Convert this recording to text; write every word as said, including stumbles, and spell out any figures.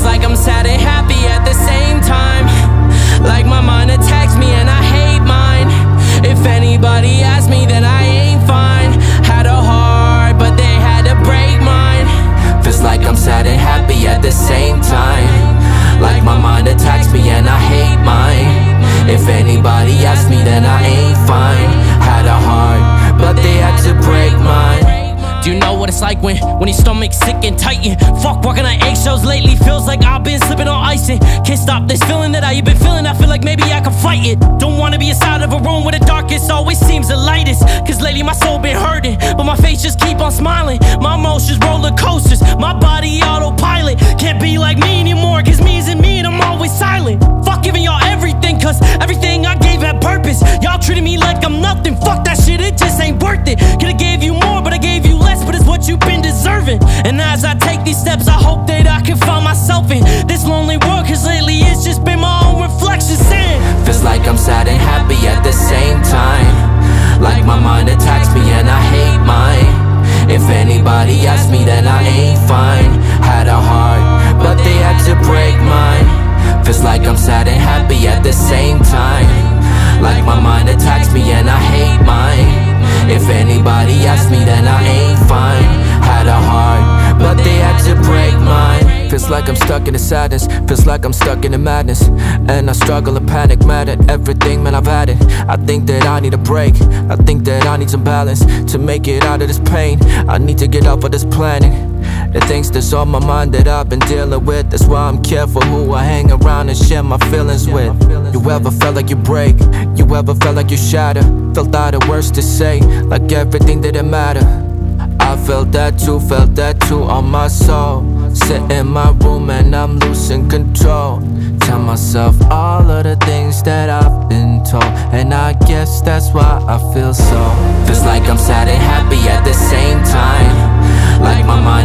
Feels like I'm sad and happy at the same time. Like my mind attacks me and I hate mine. If anybody asks me, then I ain't fine. Had a heart, but they had to break mine. Feels like I'm sad and happy at the same time. Like my mind attacks me and I hate mine. If anybody asks me, then I ain't fine. Had a heart, but they had to break mine. Do you know what it's like when, when your stomach's sick and tighten? Fuck walking on eggshells lately, feels like I've been slipping on ice and can't stop this feeling that I've been feeling. I feel like maybe I can fight it. Don't wanna be inside of a room where the darkest always seems the lightest. Cause lately my soul been hurting, but my face just keep on smiling. My emotions roller coasters, my body autopilot. Can't be like me anymore, cause me isn't me and I'm always silent. Fuck giving y'all everything, cause everything I gave had purpose. Y'all treating me like I'm nothing, fuck that shit, it just ain't worth it. Could've gave you more, but I gave you less, but it's what you've been deserving. And as I take these steps, I hope that I can find myself in this lonely world, cause lately it's just been my own reflection saying, feels like I'm sad and happy at the same time. Like my mind attacks me and I hate mine. If anybody asks me, then I ain't fine. Had a heart, but they had to break mine. Feels like I'm sad and happy at the same time. Like my mind attacks me and I hate mine. If anybody asks me, then I ain't fine. Had a heart, but they had to break mine. Feels like I'm stuck in the sadness, feels like I'm stuck in the madness. And I struggle and panic, mad at everything, man, I've had it. I think that I need a break, I think that I need some balance. To make it out of this pain, I need to get off of this planet. The things that's on my mind that I've been dealing with, that's why I'm careful who I hang around and share my feelings with. You ever felt like you break? You ever felt like you shatter? Felt out of words to say, like everything didn't matter. I felt that too, felt that too on my soul. Sit in my room and I'm losing control. Tell myself all of the things that I've been told, and I guess that's why I feel so. Feels like I'm sad and happy at the same time. Like my mind